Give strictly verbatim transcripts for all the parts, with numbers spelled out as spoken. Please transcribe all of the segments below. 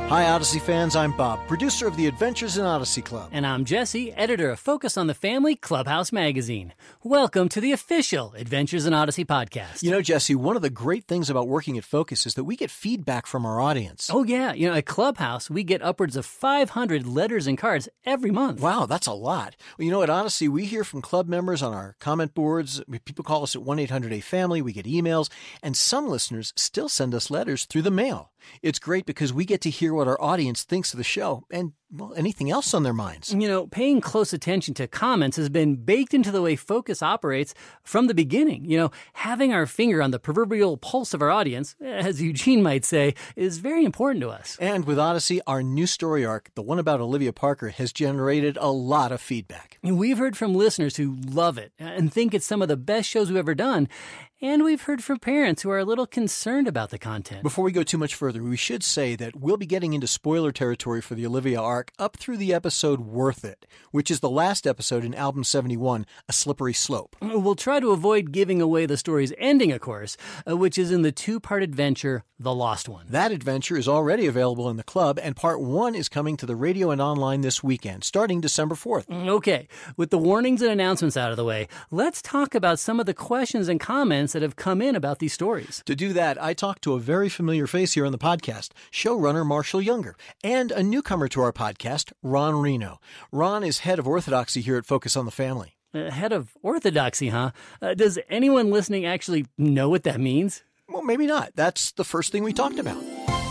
Hi, Odyssey fans. I'm Bob, producer of the Adventures in Odyssey Club. And I'm Jesse, editor of Focus on the Family Clubhouse magazine. Welcome to the official Adventures in Odyssey podcast. You know, Jesse, one of the great things about working at Focus is that we get feedback from our audience. Oh, yeah. You know, at Clubhouse, we get upwards of five hundred letters and cards every month. Wow, that's a lot. Well, you know, at Odyssey, we hear from club members on our comment boards. People call us at one eight hundred A family. We get emails. And some listeners still send us letters through the mail. It's great because we get to hear what our audience thinks of the show and, well, anything else on their minds. You know, paying close attention to comments has been baked into the way Focus operates from the beginning. You know, having our finger on the proverbial pulse of our audience, as Eugene might say, is very important to us. And with Odyssey, our new story arc, the one about Olivia Parker, has generated a lot of feedback. We've heard from listeners who love it and think it's some of the best shows we've ever done. And we've heard from parents who are a little concerned about the content. Before we go too much further, we should say that we'll be getting into spoiler territory for the Olivia arc up through the episode Worth It, which is the last episode in Album seventy-one, A Slippery Slope. We'll try to avoid giving away the story's ending, of course, uh, which is in the two-part adventure, The Lost One. That adventure is already available in the club, and part one is coming to the radio and online this weekend, starting December fourth. Okay, with the warnings and announcements out of the way, let's talk about some of the questions and comments that have come in about these stories. To do that, I talked to a very familiar face here on the podcast, showrunner Marshall Younger, and a newcomer to our podcast, Ron Reno. Ron is head of orthodoxy here at Focus on the Family. Uh, head of orthodoxy, huh? Uh, does anyone listening actually know what that means? Well, maybe not. That's the first thing we talked about.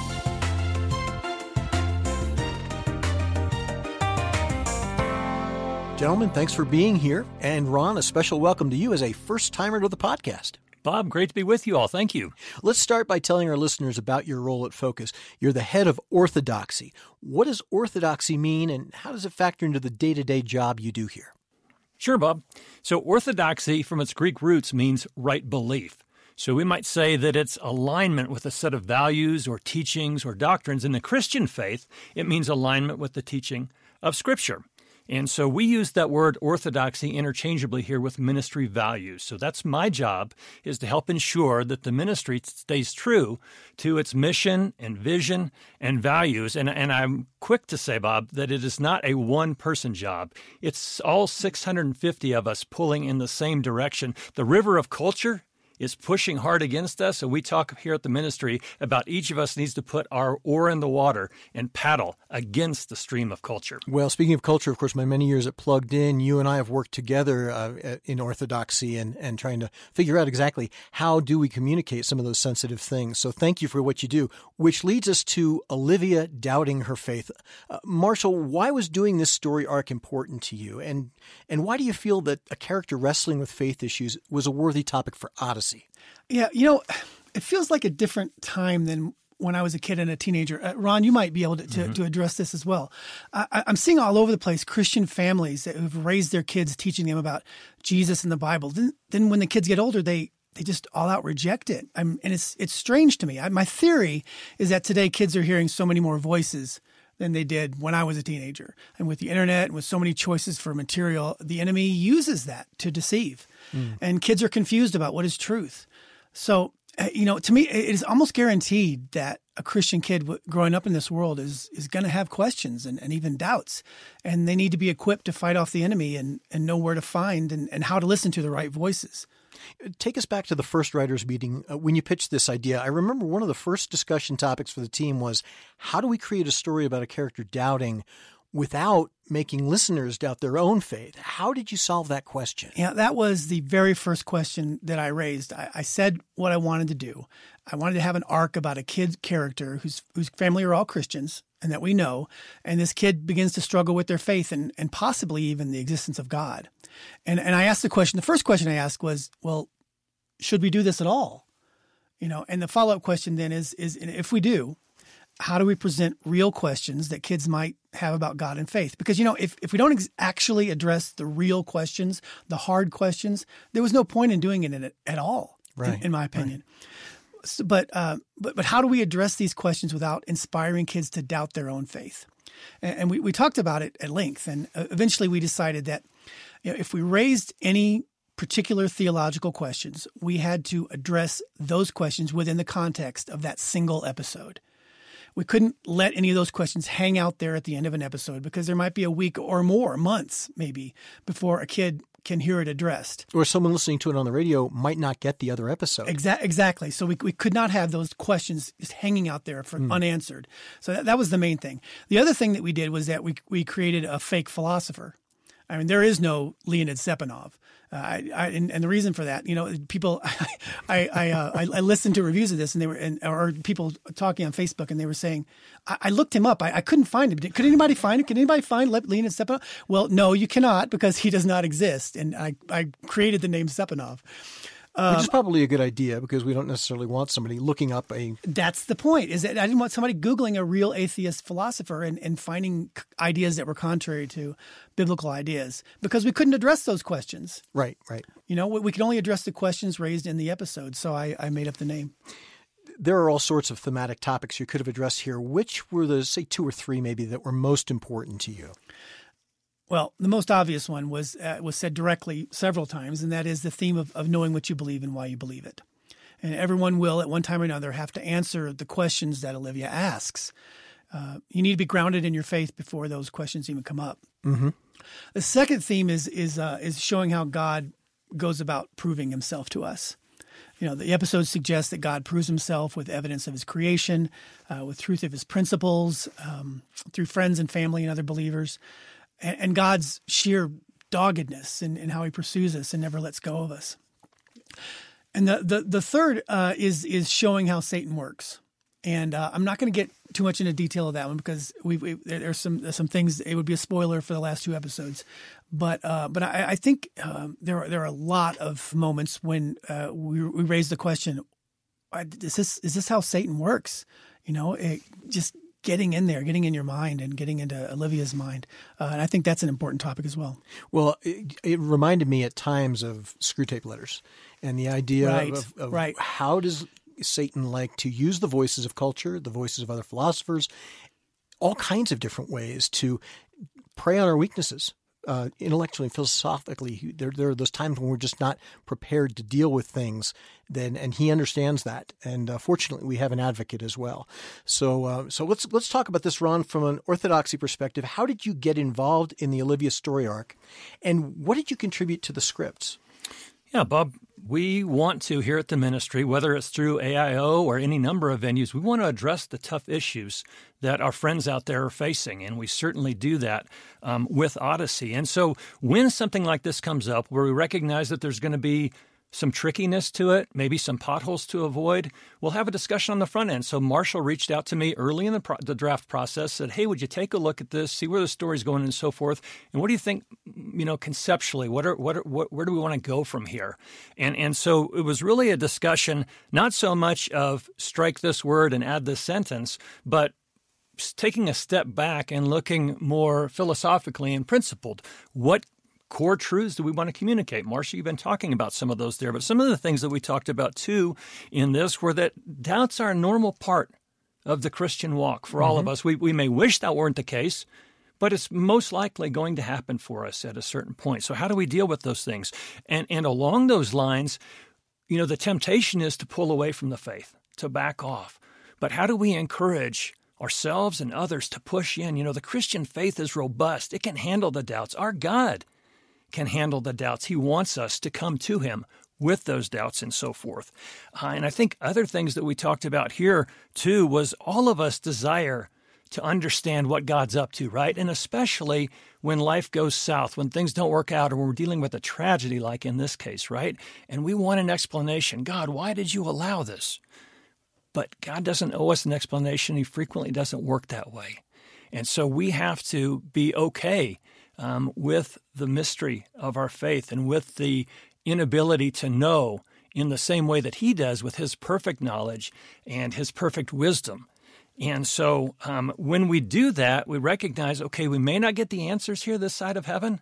Gentlemen, thanks for being here. And Ron, a special welcome to you as a first-timer to the podcast. Bob, great to be with you all. Thank you. Let's start by telling our listeners about your role at Focus. You're the head of orthodoxy. What does orthodoxy mean, and how does it factor into the day-to-day job you do here? Sure, Bob. So orthodoxy, from its Greek roots, means right belief. So we might say that it's alignment with a set of values or teachings or doctrines. In the Christian faith, it means alignment with the teaching of Scripture. And so we use that word orthodoxy interchangeably here with ministry values. So that's my job, is to help ensure that the ministry stays true to its mission and vision and values. And, and I'm quick to say, Bob, that it is not a one-person job. It's all six hundred fifty of us pulling in the same direction. The river of culture is pushing hard against us, and we talk here at the ministry about each of us needs to put our oar in the water and paddle against the stream of culture. Well, speaking of culture, of course, my many years at Plugged In, you and I have worked together uh, in orthodoxy and, and trying to figure out exactly how do we communicate some of those sensitive things. So thank you for what you do, which leads us to Olivia doubting her faith. Uh, Marshall, why was doing this story arc important to you? And, and why do you feel that a character wrestling with faith issues was a worthy topic for Odyssey? Yeah, you know, it feels like a different time than when I was a kid and a teenager. Uh, Ron, you might be able to, to, mm-hmm. to address this as well. I, I'm seeing all over the place Christian families that have raised their kids, teaching them about Jesus and the Bible. Then, then when the kids get older, they they just all out reject it. I'm, and it's it's strange to me. I, my theory is that today kids are hearing so many more voices than they did when I was a teenager. And with the internet and with so many choices for material, the enemy uses that to deceive. Mm. And kids are confused about what is truth. So, you know, to me, it is almost guaranteed that a Christian kid w- growing up in this world is is going to have questions and, and even doubts. And they need to be equipped to fight off the enemy and, and know where to find and, and how to listen to the right voices. Take us back to the first writers' meeting. Uh, when you pitched this idea, I remember one of the first discussion topics for the team was, how do we create a story about a character doubting without making listeners doubt their own faith? How did you solve that question? Yeah, that was the very first question that I raised. I, I said what I wanted to do. I wanted to have an arc about a kid character whose whose family are all Christians and that we know, and this kid begins to struggle with their faith and, and possibly even the existence of God. And and I asked the question, the first question I asked was, well, should we do this at all? You know, and the follow-up question then is, is if we do, how do we present real questions that kids might have about God and faith? Because, you know, if, if we don't ex- actually address the real questions, the hard questions, there was no point in doing it in it at all, right. in, in my opinion. Right. So, but, uh, but but how do we address these questions without inspiring kids to doubt their own faith? And, and we, we talked about it at length. And uh, eventually we decided that, you know, if we raised any particular theological questions, we had to address those questions within the context of that single episode. we couldn't let any of those questions hang out there at the end of an episode because there might be a week or more, months maybe, before a kid can hear it addressed. Or someone listening to it on the radio might not get the other episode. Exa- exactly. So we we could not have those questions just hanging out there for mm. unanswered. So that, that was the main thing. The other thing that we did was that we we created a fake philosopher. I mean, there is no Leonid Stepanov. Uh, I, I, and, and the reason for that, you know, people, I, I, uh, I, I listened to reviews of this and they were, and, or people talking on Facebook and they were saying, I, I looked him up. I, I couldn't find him. Could anybody find him? Can anybody find Leonid Stepanov? Well, no, you cannot because he does not exist. And I, I created the name Stepanov. Um, Which is probably a good idea because we don't necessarily want somebody looking up a... That's the point, is that I didn't want somebody Googling a real atheist philosopher and, and finding ideas that were contrary to biblical ideas because we couldn't address those questions. Right, right. You know, we, we could only address the questions raised in the episode, so I, I made up the name. There are all sorts of thematic topics you could have addressed here. Which were the, say, two or three maybe that were most important to you? Well, the most obvious one was uh, was said directly several times, and that is the theme of, of knowing what you believe and why you believe it. And everyone will, at one time or another, have to answer the questions that Olivia asks. Uh, you need to be grounded in your faith before those questions even come up. Mm-hmm. The second theme is is uh, is showing how God goes about proving himself to us. You know, the episode suggests that God proves himself with evidence of his creation, uh, with truth of his principles, um, through friends and family and other believers. And God's sheer doggedness in, in how he pursues us and never lets go of us. And the the, the third uh, is is showing how Satan works. And uh, I'm not going to get too much into detail of that one because we, we there's some there's some things. It would be a spoiler for the last two episodes. But uh, but I, I think um, there are, there are a lot of moments when uh, we we raise the question: Is this is this how Satan works? You know, it just. Getting in there, getting in your mind and getting into Olivia's mind. Uh, and I think that's an important topic as well. Well, it, it reminded me at times of Screwtape Letters and the idea right, of, of right. how does Satan like to use the voices of culture, the voices of other philosophers, all kinds of different ways to prey on our weaknesses. Uh, intellectually and philosophically, there, there are those times when we're just not prepared to deal with things. Then, and he understands that. And uh, fortunately, we have an advocate as well. So, uh, so let's let's talk about this, Ron, from an orthodoxy perspective. How did you get involved in the Olivia story arc, and what did you contribute to the scripts? Yeah, Bob, we want to, here at the ministry, whether it's through A I O or any number of venues, we want to address the tough issues that our friends out there are facing, and we certainly do that um, with Odyssey. And so when something like this comes up, where we recognize that there's going to be some trickiness to it, maybe some potholes to avoid, we'll have a discussion on the front end. So Marshall reached out to me early in the, pro- the draft process, said, hey, would you take a look at this, see where the story's going and so forth, and what do you think, you know, conceptually, what are, what are, what, where do we want to go from here? And and so it was really a discussion, not so much of strike this word and add this sentence, but taking a step back and looking more philosophically and principled. What core truths do we want to communicate? Marcia, you've been talking about some of those there, but some of the things that we talked about too in this were that doubts are a normal part of the Christian walk for all mm-hmm. of us. We we may wish that weren't the case, but it's most likely going to happen for us at a certain point. So how do we deal with those things? And and along those lines, you know, the temptation is to pull away from the faith, to back off. But how do we encourage ourselves and others to push in? You know, the Christian faith is robust. It can handle the doubts. Our God can handle the doubts. He wants us to come to him with those doubts and so forth. Uh, and I think other things that we talked about here, too, was all of us desire to understand what God's up to, right? And especially when life goes south, when things don't work out, or when we're dealing with a tragedy like in this case, right? And we want an explanation. God, why did you allow this? But God doesn't owe us an explanation. He frequently doesn't work that way. And so we have to be okay Um, with the mystery of our faith and with the inability to know in the same way that he does with his perfect knowledge and his perfect wisdom. And so um, when we do that, we recognize, okay, we may not get the answers here this side of heaven.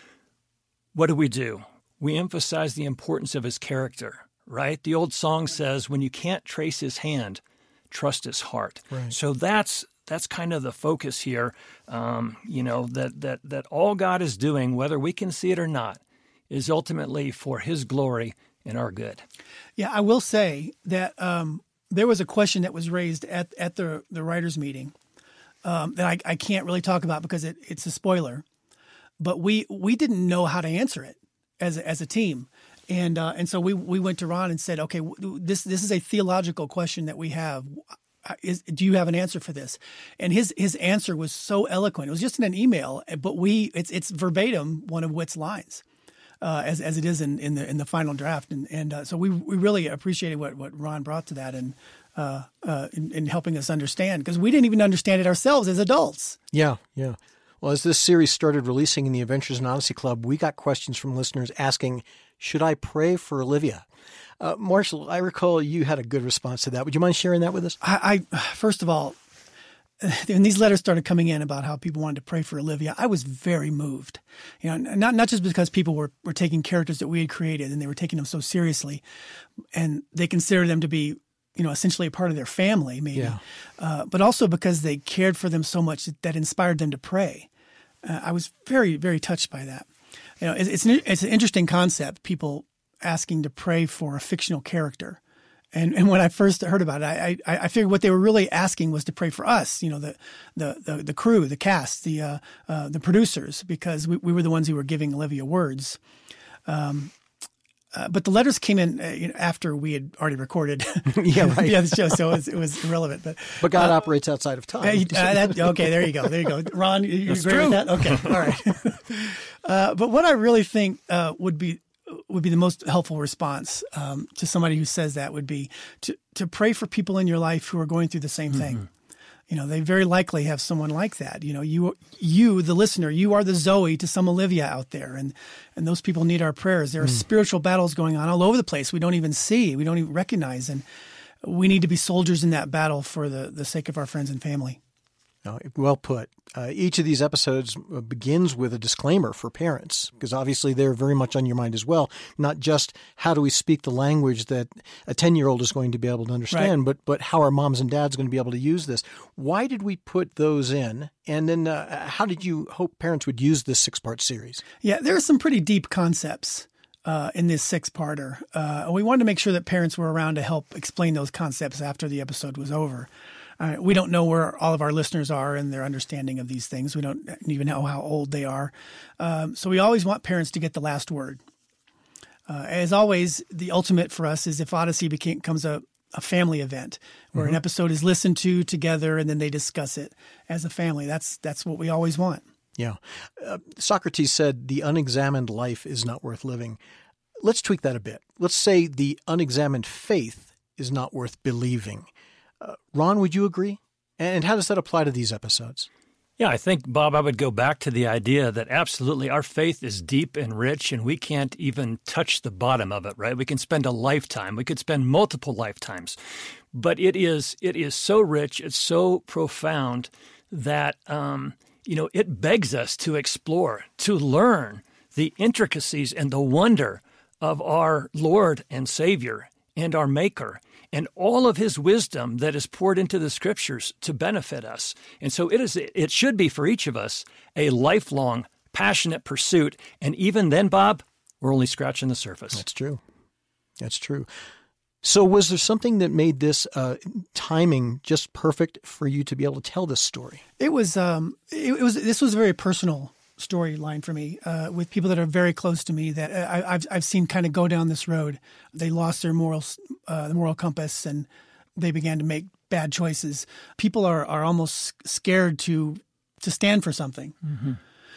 What do we do? We emphasize the importance of his character, right? The old song says, when you can't trace his hand, trust his heart. Right. So that's That's kind of the focus here, um, you know, that, that that all God is doing, whether we can see it or not, is ultimately for his glory and our good. Yeah, I will say that um, there was a question that was raised at, at the, the writers' meeting um, that I, I can't really talk about because it, it's a spoiler. But we we didn't know how to answer it as a, as a team. And uh, and so we we went to Ron and said, okay, this this is a theological question that we have. Is, do you have an answer for this? And his his answer was so eloquent. It was just in an email, but we it's it's verbatim one of Whit's lines, uh, as as it is in, in the in the final draft. And and uh, so we we really appreciated what, what Ron brought to that and uh, uh, in, in helping us understand, because we didn't even understand it ourselves as adults. Yeah, yeah. Well, as this series started releasing in the Adventures in Odyssey Club, we got questions from listeners asking, should I pray for Olivia? Uh, Marshall, I recall you had a good response to that. Would you mind sharing that with us? I, I first of all, when these letters started coming in about how people wanted to pray for Olivia, I was very moved. You know, not not just because people were, were taking characters that we had created and they were taking them so seriously, and they considered them to be, you know, essentially a part of their family, maybe, yeah. uh, but also because they cared for them so much that, that inspired them to pray. Uh, I was very, very touched by that. You know, it's, it's an, it's an interesting concept, people asking to pray for a fictional character. And and when I first heard about it, I, I I figured what they were really asking was to pray for us, you know, the the the, the crew, the cast, the uh, uh, the producers, because we, we were the ones who were giving Olivia words. Um, uh, but the letters came in uh, you know, after we had already recorded yeah, right. yeah, the show, so it was, it was irrelevant. But but God uh, operates outside of time. Uh, that, okay, there you go. There you go. Ron, you, you agree with that? Okay, all right. uh, but what I really think uh, would be would be the most helpful response um, to somebody who says that would be to, to pray for people in your life who are going through the same thing. Mm-hmm. You know, they very likely have someone like that. You know, you, you, the listener, you are the Zoe to some Olivia out there, and and those people need our prayers. There are mm. spiritual battles going on all over the place we don't even see, we don't even recognize, and we need to be soldiers in that battle for the, the sake of our friends and family. Oh, well put. Uh, each of these episodes begins with a disclaimer for parents, because obviously they're very much on your mind as well. Not just how do we speak the language that a ten-year-old is going to be able to understand, right. but but how are moms and dads going to be able to use this? Why did we put those in? And then uh, how did you hope parents would use this six-part series? Yeah, there are some pretty deep concepts uh, in this six-parter. Uh, we wanted to make sure that parents were around to help explain those concepts after the episode was over. Uh, we don't know where all of our listeners are in their understanding of these things. We don't even know how old they are. Um, so we always want parents to get the last word. Uh, as always, the ultimate for us is if Odyssey became, becomes a, a family event where mm-hmm. an episode is listened to together and then they discuss it as a family. That's that's what we always want. Yeah. Uh, Socrates said the unexamined life is not worth living. Let's tweak that a bit. Let's say the unexamined faith is not worth believing. Uh, Ron, would you agree? And how does that apply to these episodes? Yeah, I think, Bob, I would go back to the idea that absolutely our faith is deep and rich, and we can't even touch the bottom of it, right? We can spend a lifetime. We could spend multiple lifetimes. But it is it is so rich, it's so profound that, um, you know, it begs us to explore, to learn the intricacies and the wonder of our Lord and Savior and our Maker, and all of his wisdom that is poured into the scriptures to benefit us. And so it is. It should be for each of us a lifelong, passionate pursuit. And even then, Bob, we're only scratching the surface. That's true. That's true. So was there something that made this uh, timing just perfect for you to be able to tell this story? It was. Um, it, it was. This was a very personal storyline for me uh, with people that are very close to me that I, I've I've seen kind of go down this road. They lost their moral uh, the moral compass and they began to make bad choices. People are, are almost scared to to stand for something mm-hmm.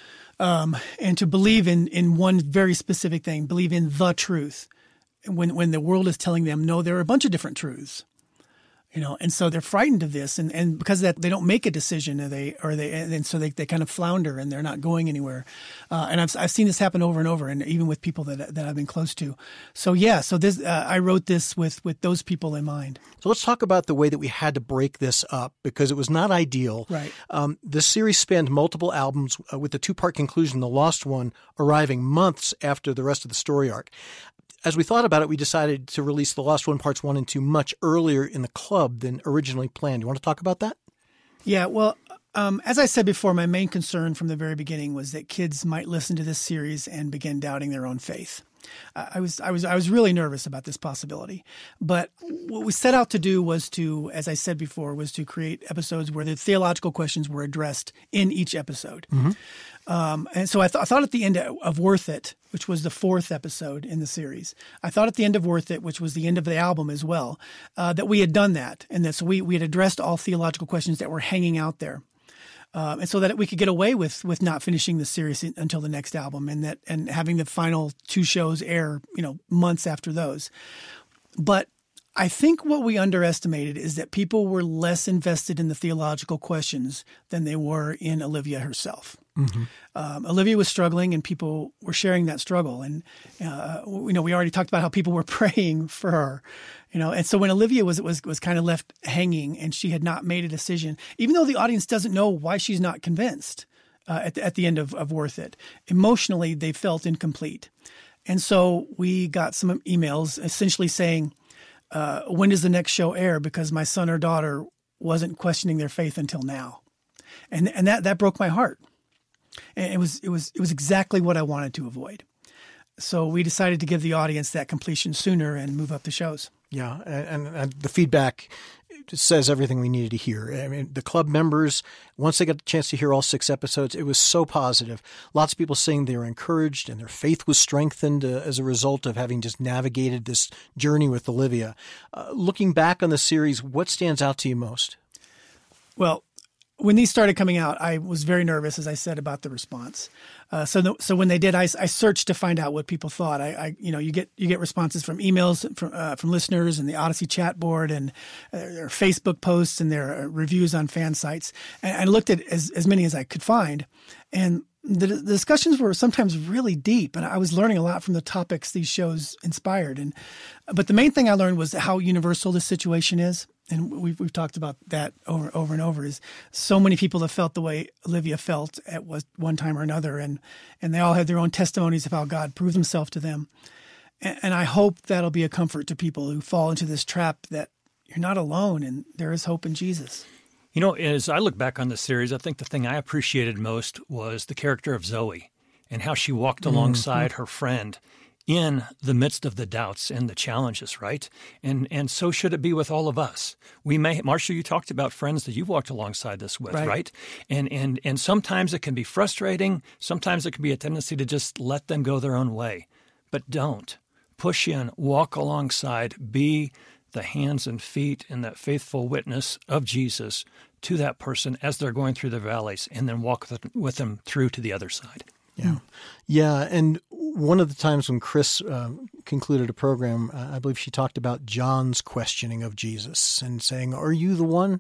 um, and to believe in in one very specific thing, believe in the truth. When when the world is telling them no, there are a bunch of different truths. You know, and so they're frightened of this, and, and because of that, they don't make a decision, or they or they, and so they, they kind of flounder, and they're not going anywhere. Uh, and I've I've seen this happen over and over, and even with people that that I've been close to. So yeah, so this uh, I wrote this with with those people in mind. So let's talk about the way that we had to break this up, because it was not ideal. Right. Um, the series spanned multiple albums, uh, with the two part conclusion, the lost one, arriving months after the rest of the story arc. As we thought about it, we decided to release The Lost One Parts one and two much earlier in the club than originally planned. You want to talk about that? Yeah, well, um, as I said before, my main concern from the very beginning was that kids might listen to this series and begin doubting their own faith. I was I was I was really nervous about this possibility. But what we set out to do was to, as I said before, was to create episodes where the theological questions were addressed in each episode. Mm-hmm. Um, and so I, th- I thought at the end of Worth It, which was the fourth episode in the series, I thought at the end of Worth It, which was the end of the album as well, uh, that we had done that, and that so we we had addressed all theological questions that were hanging out there. Um, and so that we could get away with with not finishing the series until the next album, and that and having the final two shows air, you know, months after those. But I think what we underestimated is that people were less invested in the theological questions than they were in Olivia herself. Mm-hmm. Um, Olivia was struggling, and people were sharing that struggle. And uh, you know, we already talked about how people were praying for her. You know, and so when Olivia was was was kind of left hanging, and she had not made a decision, even though the audience doesn't know why she's not convinced uh, at the, at the end of, of Worth It, emotionally they felt incomplete, and so we got some emails essentially saying, uh, "When does the next show air? Because my son or daughter wasn't questioning their faith until now," and and that that broke my heart. And it was it was it was exactly what I wanted to avoid. So we decided to give the audience that completion sooner and move up the shows. Yeah, and, and the feedback says everything we needed to hear. I mean, the club members, once they got the chance to hear all six episodes, it was so positive. Lots of people saying they were encouraged and their faith was strengthened uh, as a result of having just navigated this journey with Olivia. Uh, looking back on the series, what stands out to you most? Well, when these started coming out, I was very nervous, as I said, about the response. Uh, so, the, so when they did, I, I searched to find out what people thought. I, I, you know, you get you get responses from emails from uh, from listeners and the Odyssey chat board, and uh, their Facebook posts and their reviews on fan sites. And I looked at as as many as I could find, and the, the discussions were sometimes really deep, and I was learning a lot from the topics these shows inspired. And but the main thing I learned was how universal this situation is. And we've, we've talked about that over over and over, is so many people have felt the way Olivia felt at one time or another. And, and they all have their own testimonies of how God proved himself to them. And, and I hope that'll be a comfort to people who fall into this trap, that you're not alone and there is hope in Jesus. You know, as I look back on the series, I think the thing I appreciated most was the character of Zoe and how she walked alongside mm-hmm. her friend in the midst of the doubts and the challenges, right? And and so should it be with all of us. We may, Marshall, you talked about friends that you've walked alongside this with, right? right? And and and sometimes it can be frustrating. Sometimes it can be a tendency to just let them go their own way. But don't. Push in, walk alongside, be the hands and feet and that faithful witness of Jesus to that person as they're going through the valleys, and then walk with them through to the other side. Yeah. Yeah. And one of the times when Chris uh, concluded a program, uh, I believe she talked about John's questioning of Jesus and saying, "Are you the one?"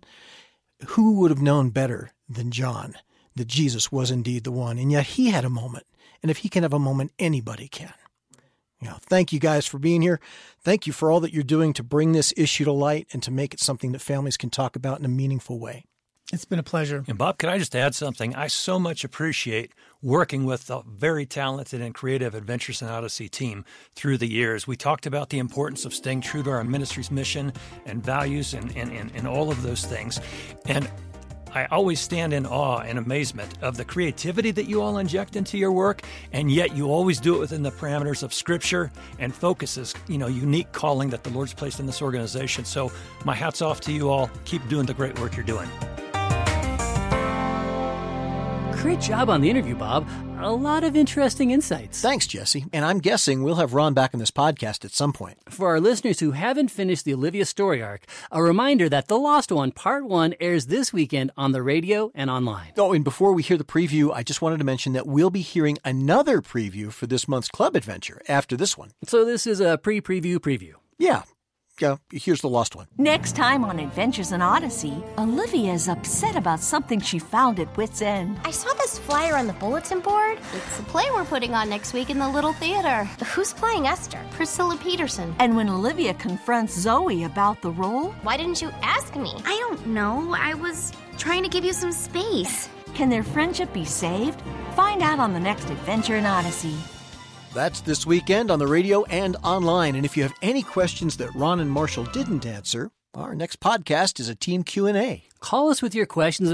Who would have known better than John that Jesus was indeed the one? And yet he had a moment. And if he can have a moment, anybody can. You know, thank you guys for being here. Thank you for all that you're doing to bring this issue to light and to make it something that families can talk about in a meaningful way. It's been a pleasure. And Bob, can I just add something? I so much appreciate working with the very talented and creative Adventures in Odyssey team through the years. We talked about the importance of staying true to our ministry's mission and values and, and, and, and all of those things. And I always stand in awe and amazement of the creativity that you all inject into your work, and yet you always do it within the parameters of Scripture and focuses, you know, unique calling that the Lord's placed in this organization. So my hat's off to you all. Keep doing the great work you're doing. Great job on the interview, Bob. A lot of interesting insights. Thanks, Jesse. And I'm guessing we'll have Ron back on this podcast at some point. For our listeners who haven't finished the Olivia story arc, a reminder that The Lost One Part one airs this weekend on the radio and online. Oh, and before we hear the preview, I just wanted to mention that we'll be hearing another preview for this month's club adventure after this one. So this is a pre-preview preview. Yeah. Yeah, here's the Lost One. Next time on Adventures in Odyssey, Olivia is upset about something she found at Wits End. I saw this flyer on the bulletin board. It's the play we're putting on next week in the Little Theater. Who's playing Esther? Priscilla Peterson. And when Olivia confronts Zoe about the role... Why didn't you ask me? I don't know. I was trying to give you some space. Can their friendship be saved? Find out on the next Adventure in Odyssey. That's this weekend on the radio and online. And if you have any questions that Ron and Marshall didn't answer, our next podcast is a team Q and A. Call us with your questions about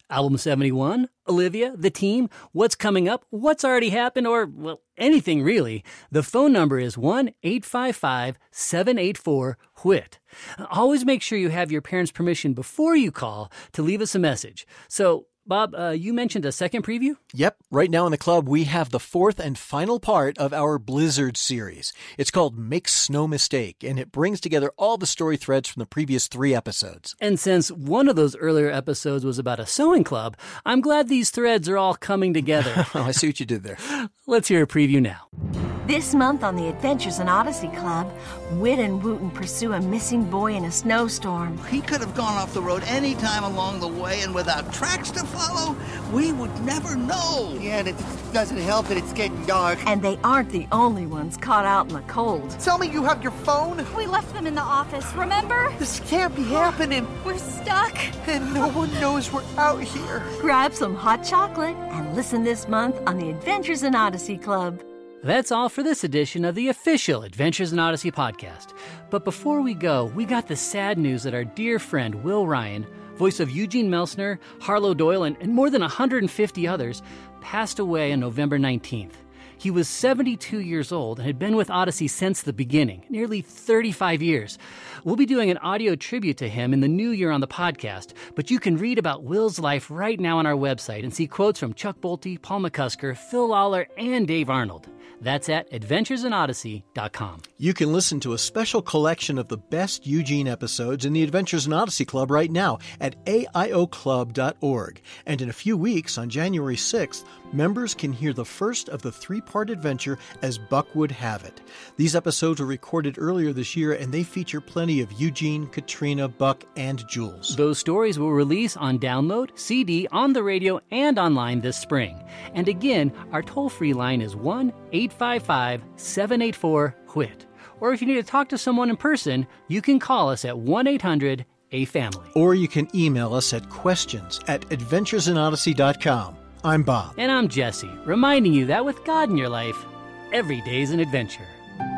Album seventy-one, Olivia, the team, what's coming up, what's already happened, or, well, anything really. The phone number is one eight five five, seven eight four, W H I T. Always make sure you have your parents' permission before you call to leave us a message. So, Bob, uh, you mentioned a second preview? Yep. Right now in the club, we have the fourth and final part of our Blizzard series. It's called Makes No Mistake, and it brings together all the story threads from the previous three episodes. And since one of those earlier episodes was about a sewing club, I'm glad these threads are all coming together. Oh, I see what you did there. Let's hear a preview now. This month on the Adventures in Odyssey Club, Whit and Wooten pursue a missing boy in a snowstorm. He could have gone off the road any time along the way, and without tracks to follow, we would never know. Yeah, and it doesn't help that it's getting dark. And they aren't the only ones caught out in the cold. Tell me you have your phone? We left them in the office, remember? This can't be happening. We're stuck. And no one knows we're out here. Grab some hot chocolate and listen this month on the Adventures in Odyssey Club. That's all for this edition of the official Adventures in Odyssey podcast. But before we go, we got the sad news that our dear friend Will Ryan, voice of Eugene Meltzner, Harlow Doyle, and, and more than one hundred fifty others, passed away on November nineteenth. He was seventy-two years old and had been with Odyssey since the beginning, nearly thirty-five years. We'll be doing an audio tribute to him in the new year on the podcast, but you can read about Will's life right now on our website and see quotes from Chuck Bolte, Paul McCusker, Phil Lawler, and Dave Arnold. That's at adventures in odyssey dot com. You can listen to a special collection of the best Eugene episodes in the Adventures in Odyssey Club right now at A I O club dot org. And in a few weeks, on January sixth, members can hear the first of the three-part adventure As Buck Would Have It. These episodes were recorded earlier this year, and they feature plenty of Eugene, Katrina, Buck, and Jules. Those stories will release on download, C D, on the radio, and online this spring. And again, our toll-free line is one eight five five, seven eight four, W H I T. Or if you need to talk to someone in person, you can call us at one eight hundred A family. Or you can email us at questions at adventures in odyssey dot com. I'm Bob. And I'm Jesse, reminding you that with God in your life, every day's an adventure.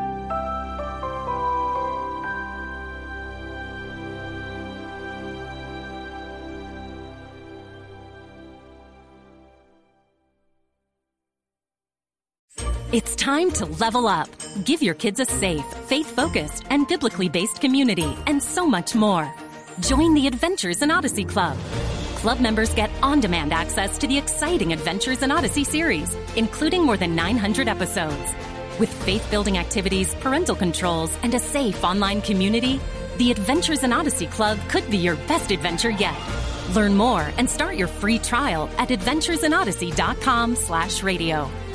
It's time to level up. Give your kids a safe, faith-focused, and biblically based community, and so much more. Join the Adventures in Odyssey Club. Club members get on-demand access to the exciting Adventures in Odyssey series, including more than nine hundred episodes. With faith-building activities, parental controls, and a safe online community, the Adventures in Odyssey Club could be your best adventure yet. Learn more and start your free trial at adventures in odyssey dot com slash radio.